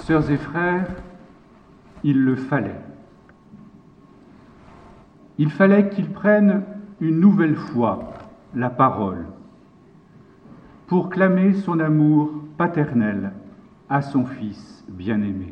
Sœurs et frères, il le fallait. Il fallait qu'il prenne une nouvelle fois la parole pour clamer son amour paternel à son Fils bien-aimé.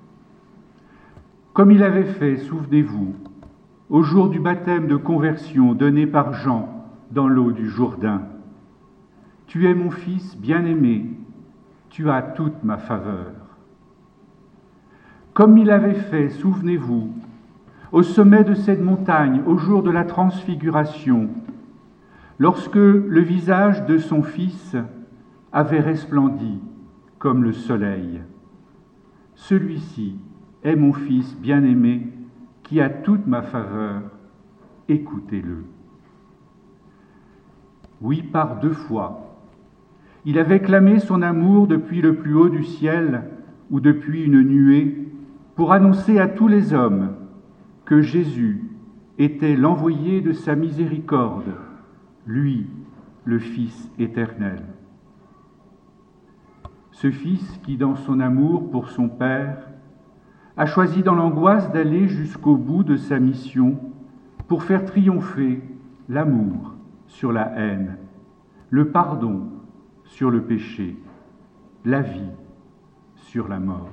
Comme il avait fait, souvenez-vous, au jour du baptême de conversion donné par Jean dans l'eau du Jourdain. « Tu es mon Fils bien-aimé, tu as toute ma faveur. » Comme il avait fait, souvenez-vous, au sommet de cette montagne, au jour de la transfiguration, lorsque le visage de son Fils avait resplendi comme le soleil. « Celui-ci est mon Fils bien-aimé, qui a toute ma faveur, écoutez-le. » Oui, par 2 fois, il avait clamé son amour depuis le plus haut du ciel ou depuis une nuée pour annoncer à tous les hommes que Jésus était l'envoyé de sa miséricorde, lui, le Fils éternel. Ce Fils qui, dans son amour pour son Père, a choisi dans l'angoisse d'aller jusqu'au bout de sa mission pour faire triompher l'amour sur la haine, le pardon sur le péché, la vie sur la mort.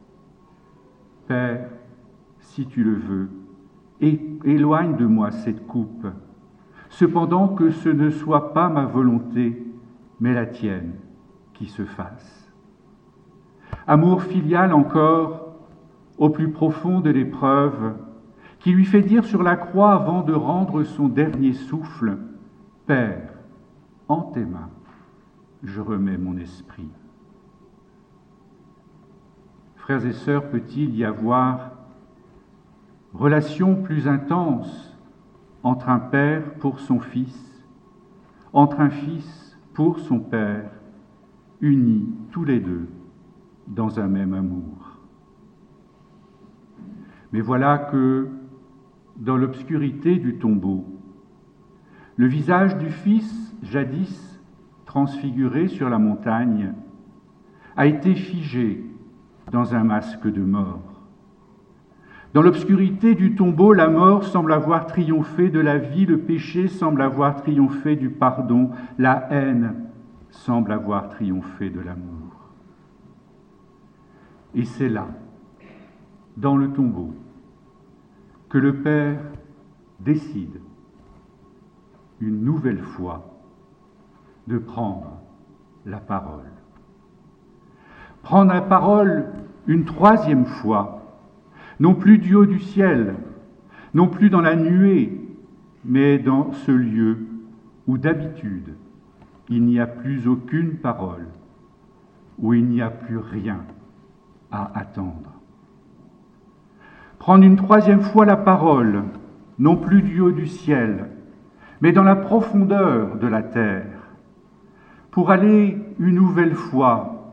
Père, si tu le veux, éloigne de moi cette coupe, cependant que ce ne soit pas ma volonté, mais la tienne qui se fasse. Amour filial encore, au plus profond de l'épreuve, qui lui fait dire sur la croix avant de rendre son dernier souffle, « Père, en tes mains, je remets mon esprit. » Frères et sœurs, peut-il y avoir relation plus intense entre un père pour son fils, entre un fils pour son père, unis tous les deux dans un même amour? Mais voilà que, dans l'obscurité du tombeau, le visage du Fils, jadis transfiguré sur la montagne, a été figé dans un masque de mort. Dans l'obscurité du tombeau, la mort semble avoir triomphé de la vie, le péché semble avoir triomphé du pardon, la haine semble avoir triomphé de l'amour. Et c'est là, dans le tombeau, que le Père décide, une nouvelle fois, de prendre la parole. Prendre la parole une 3e fois, non plus du haut du ciel, non plus dans la nuée, mais dans ce lieu où d'habitude il n'y a plus aucune parole, où il n'y a plus rien à attendre. Prendre une 3e fois la parole, non plus du haut du ciel, mais dans la profondeur de la terre, pour aller une nouvelle fois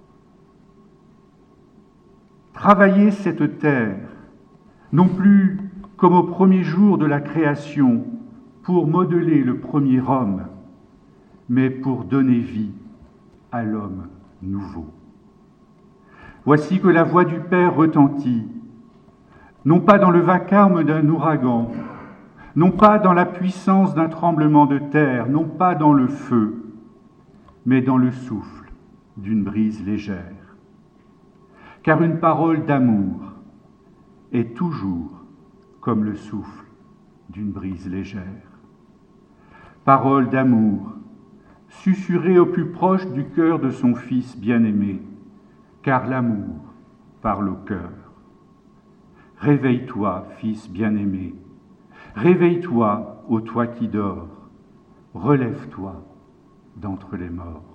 travailler cette terre, non plus comme au premier jour de la création, pour modeler le premier homme, mais pour donner vie à l'homme nouveau. Voici que la voix du Père retentit, non pas dans le vacarme d'un ouragan, non pas dans la puissance d'un tremblement de terre, non pas dans le feu, mais dans le souffle d'une brise légère. Car une parole d'amour est toujours comme le souffle d'une brise légère. Parole d'amour, susurrée au plus proche du cœur de son Fils bien-aimé, car l'amour parle au cœur. Réveille-toi, Fils bien-aimé, réveille-toi, ô toi qui dors, relève-toi d'entre les morts.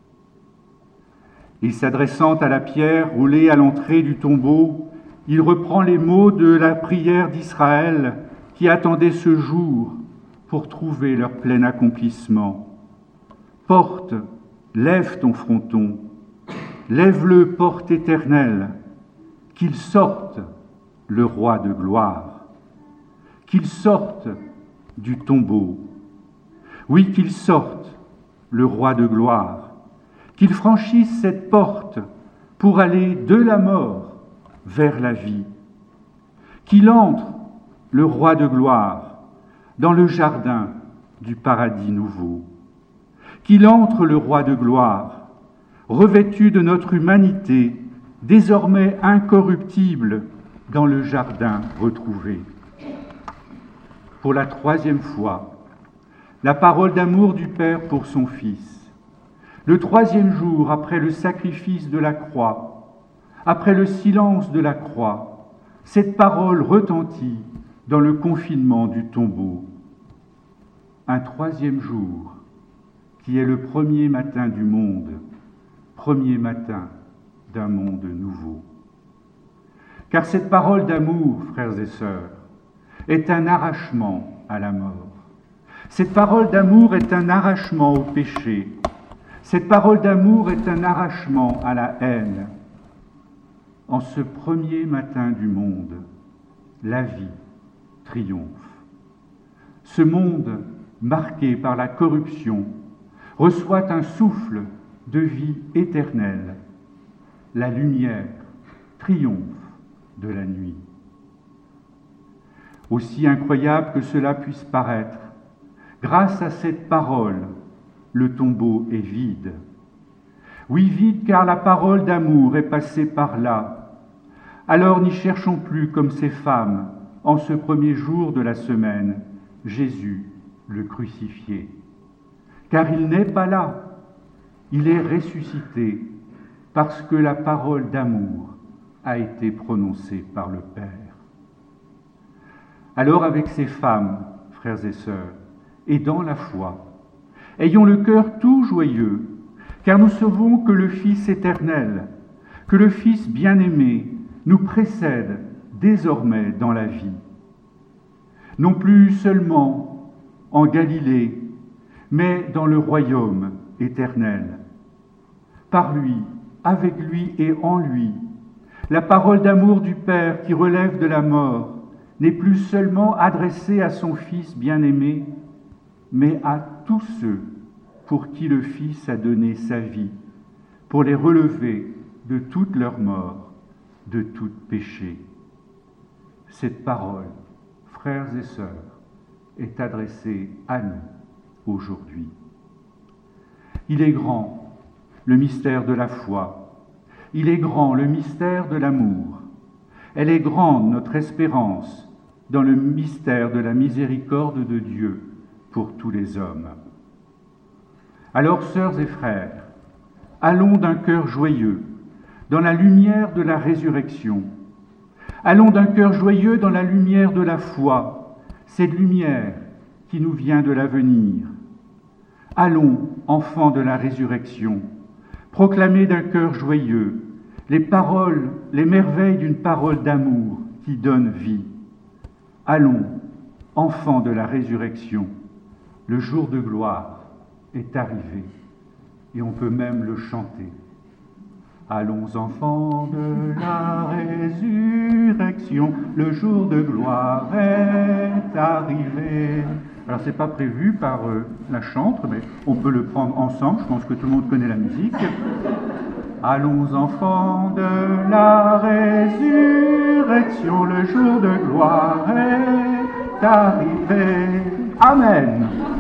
Et s'adressant à la pierre roulée à l'entrée du tombeau, il reprend les mots de la prière d'Israël qui attendait ce jour pour trouver leur plein accomplissement. Porte, lève ton fronton, lève-le, porte éternelle, qu'il sorte le roi de gloire, qu'il sorte du tombeau, oui, qu'il sorte le roi de gloire, qu'il franchisse cette porte pour aller de la mort vers la vie. Qu'il entre, le roi de gloire, dans le jardin du paradis nouveau. Qu'il entre, le roi de gloire, revêtu de notre humanité, désormais incorruptible, dans le jardin retrouvé. Pour la troisième fois, la parole d'amour du Père pour son Fils. Le troisième jour après le sacrifice de la croix, après le silence de la croix, cette parole retentit dans le confinement du tombeau. Un troisième jour, qui est le premier matin du monde, premier matin d'un monde nouveau. Car cette parole d'amour, frères et sœurs, est un arrachement à la mort. Cette parole d'amour est un arrachement au péché. Cette parole d'amour est un arrachement à la haine. En ce premier matin du monde, la vie triomphe. Ce monde, marqué par la corruption, reçoit un souffle de vie éternelle. La lumière triomphe de la nuit. Aussi incroyable que cela puisse paraître, grâce à cette parole, le tombeau est vide. Oui, vide, car la parole d'amour est passée par là. Alors n'y cherchons plus comme ces femmes, en ce premier jour de la semaine, Jésus, le crucifié. Car il n'est pas là, il est ressuscité, parce que la parole d'amour a été prononcée par le Père. Alors avec ces femmes, frères et sœurs, et dans la foi, ayons le cœur tout joyeux, car nous savons que le Fils éternel, que le Fils bien-aimé, nous précède désormais dans la vie. Non plus seulement en Galilée, mais dans le royaume éternel. Par lui, avec lui et en lui, la parole d'amour du Père qui relève de la mort n'est plus seulement adressée à son Fils bien-aimé, mais à tous ceux pour qui le Fils a donné sa vie, pour les relever de toute leur mort, de tout péché. Cette parole, frères et sœurs, est adressée à nous aujourd'hui. Il est grand, le mystère de la foi. Il est grand, le mystère de l'amour. Elle est grande, notre espérance, dans le mystère de la miséricorde de Dieu pour tous les hommes. Alors, sœurs et frères, allons d'un cœur joyeux dans la lumière de la résurrection. Allons d'un cœur joyeux dans la lumière de la foi, cette lumière qui nous vient de l'avenir. Allons, enfants de la résurrection, proclamer d'un cœur joyeux les paroles, les merveilles d'une parole d'amour qui donne vie. Allons, enfants de la résurrection, le jour de gloire est arrivé, et on peut même le chanter. Allons, enfants de la résurrection, le jour de gloire est arrivé. Alors, c'est pas prévu par la chantre, mais on peut le prendre ensemble, je pense que tout le monde connaît la musique. Allons, enfants de la résurrection, le jour de gloire est arrivé. Amen.